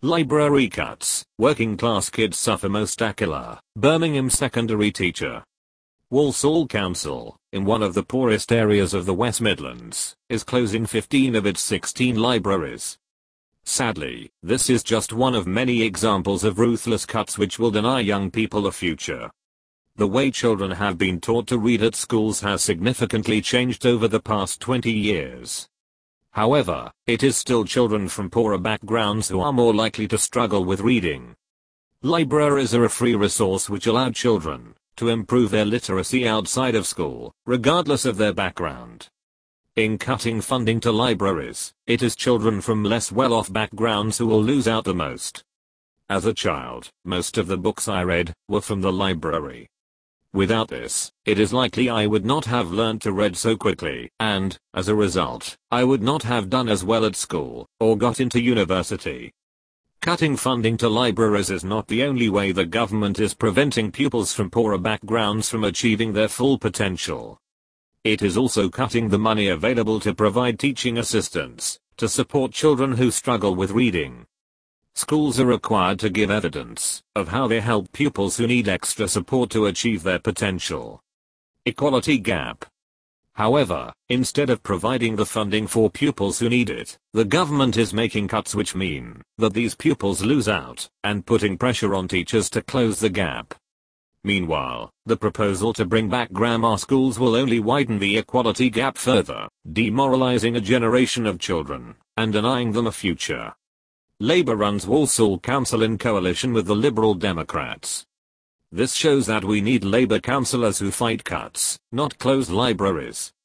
Library cuts. Working class kids suffer most. Aquila, Birmingham secondary teacher. Walsall Council, in one of the poorest areas of the West Midlands, is closing 15 of its 16 libraries. Sadly, this is just one of many examples of ruthless cuts which will deny young people a future. The way children have been taught to read at schools has significantly changed over the past 20 years. However, it is still children from poorer backgrounds who are more likely to struggle with reading. Libraries are a free resource which allow children to improve their literacy outside of school, regardless of their background. In cutting funding to libraries, it is children from less well-off backgrounds who will lose out the most. As a child, most of the books I read were from the library. Without this, it is likely I would not have learned to read so quickly, and, as a result, I would not have done as well at school, or got into university. Cutting funding to libraries is not the only way the government is preventing pupils from poorer backgrounds from achieving their full potential. It is also cutting the money available to provide teaching assistants to support children who struggle with reading. Schools are required to give evidence of how they help pupils who need extra support to achieve their potential. Equality gap. However, instead of providing the funding for pupils who need it, the government is making cuts which mean that these pupils lose out, and putting pressure on teachers to close the gap. Meanwhile, the proposal to bring back grammar schools will only widen the equality gap further, demoralizing a generation of children and denying them a future. Labour runs Walsall Council in coalition with the Liberal Democrats. This shows that we need Labour councillors who fight cuts, not closed libraries.